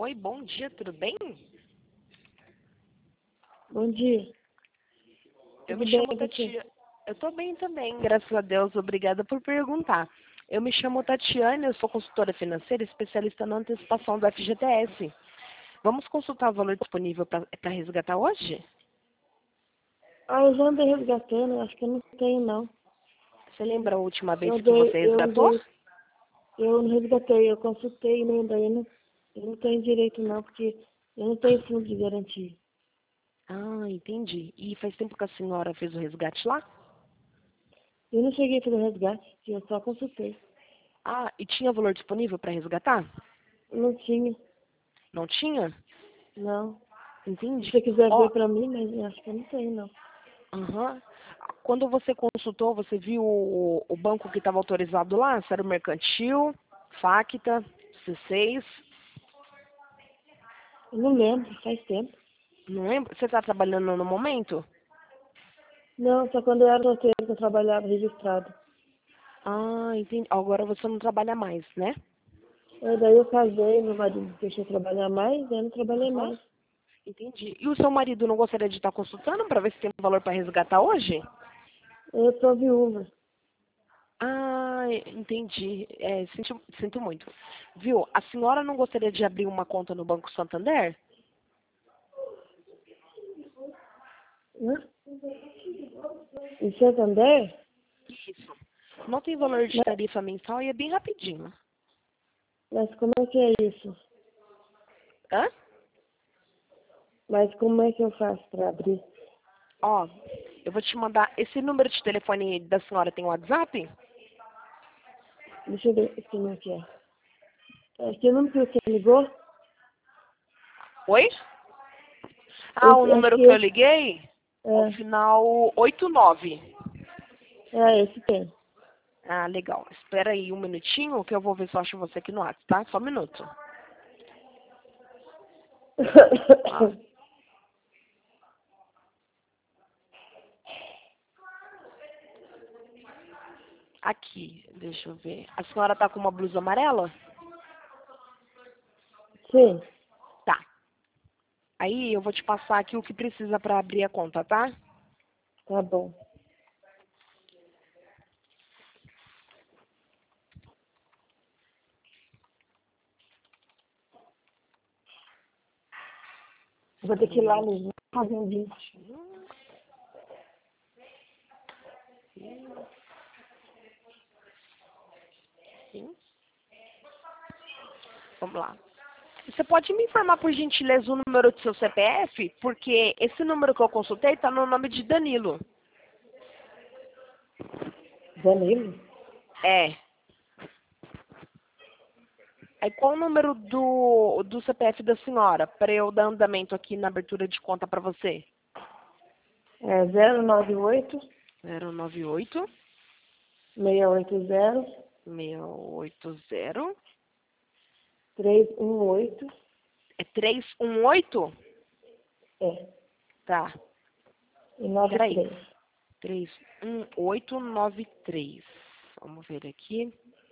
Oi, bom dia, tudo bem? Bom dia. Eu Tudo me bem, chamo e você? Tatiana. Eu tô bem também, graças a Deus. Obrigada por perguntar. Eu me chamo Tatiane, eu sou consultora financeira, especialista na antecipação do FGTS. Vamos consultar o valor disponível para resgatar hoje? Eu já andei resgatando, acho que eu não tenho, não. Você lembra a última vez Eu que andei, você eu resgatou? andei, eu não resgatei, eu consultei, né, daí eu não tenho direito, não, porque eu não tenho fundo de garantia. Ah, entendi. E faz tempo que a senhora fez o resgate lá? Eu não cheguei a fazer resgate, eu só consultei. Ah, e tinha valor disponível para resgatar? Não tinha, Não tinha? não. Se Entendi. você quiser Ó, ver pra mim, mas eu acho que eu não tenho, não. aham. Quando você consultou, você viu o banco que estava autorizado lá? Se era o Mercantil, Facta, C6? Eu não lembro, faz tempo. Não lembro. Você está trabalhando no momento? Não, só quando eu era solteiro que eu trabalhava registrado. Ah, entendi. Agora você não trabalha mais, né? Daí eu casei, meu marido deixou eu trabalhar mais, daí eu não trabalhei Aham. mais. Entendi. E o seu marido não gostaria de estar consultando para ver se tem valor para resgatar hoje? Eu sou viúva. Ah, entendi. Sinto muito. Viu? A senhora não gostaria de abrir uma conta no Banco Santander? Né? Em Santander? Isso. Não tem valor de Mas, tarifa mensal e é bem rapidinho. mas como é que é isso? Hã? Mas como é que eu faço para abrir? Ó, eu vou te mandar. Esse número de telefone da senhora tem WhatsApp? Deixa eu ver esse número que é. É que o número que você ligou? Oi? Ah, o Acho número que que eu esse, liguei? É o final 89. esse tem. Ah, legal. Espera aí um minutinho que eu vou ver se eu acho você aqui no WhatsApp, tá? Só um minuto. Ah, aqui, deixa eu ver. A senhora tá com uma blusa amarela? Sim, Tá. Aí eu vou te passar aqui o que precisa pra abrir a conta, tá? tá bom. Eu vou ter Espera que um ir lá minutinho. mesmo, fazer um vídeo. Sim. Vamos lá. Você pode me informar, por gentileza, o número do seu CPF? Porque esse número que eu consultei está no nome de Danilo. Danilo? É. Aí qual o número do CPF da senhora? Para eu dar andamento aqui na abertura de conta para você. É 098 098 680 680. 318. É 318? É, Tá. e Peraí. 93. 31893. Vamos ver aqui.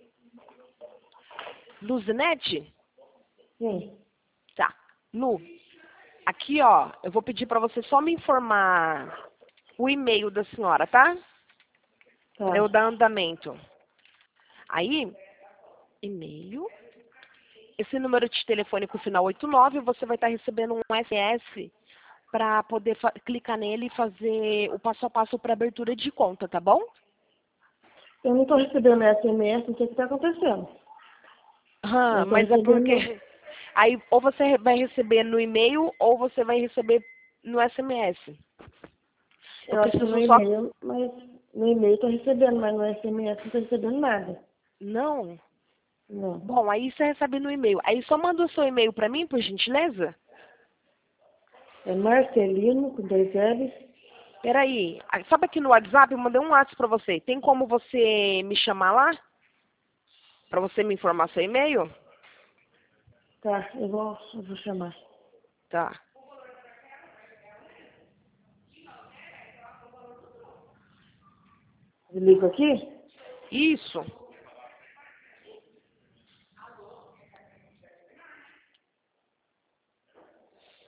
Luzinete? Sim, Tá. Lu, aqui, ó, eu vou pedir para você só me informar o e-mail da senhora, tá? Para eu tá. dar andamento. Aí, e-mail. Esse número de telefone com o final 89, você vai estar recebendo um SMS para poder clicar nele e fazer o passo a passo para abertura de conta, tá bom? Eu não estou recebendo SMS, não sei o que está acontecendo. Eu Ah, estou mas é recebendo. porque aí ou você vai receber no e-mail ou você vai receber no SMS. Eu Eu acho que no preciso só. e-mail, mas no e-mail estou recebendo, mas no SMS não estou recebendo nada. Não. Não. Bom, aí você recebe no e-mail. Aí só manda o seu e-mail para mim, por gentileza. É Marcelino, com 2 L's. Peraí. Sabe aqui no WhatsApp, eu mandei um WhatsApp para você. Tem como você me chamar lá? Para você me informar seu e-mail? Tá, eu vou chamar. Tá. Eu ligo aqui? Isso.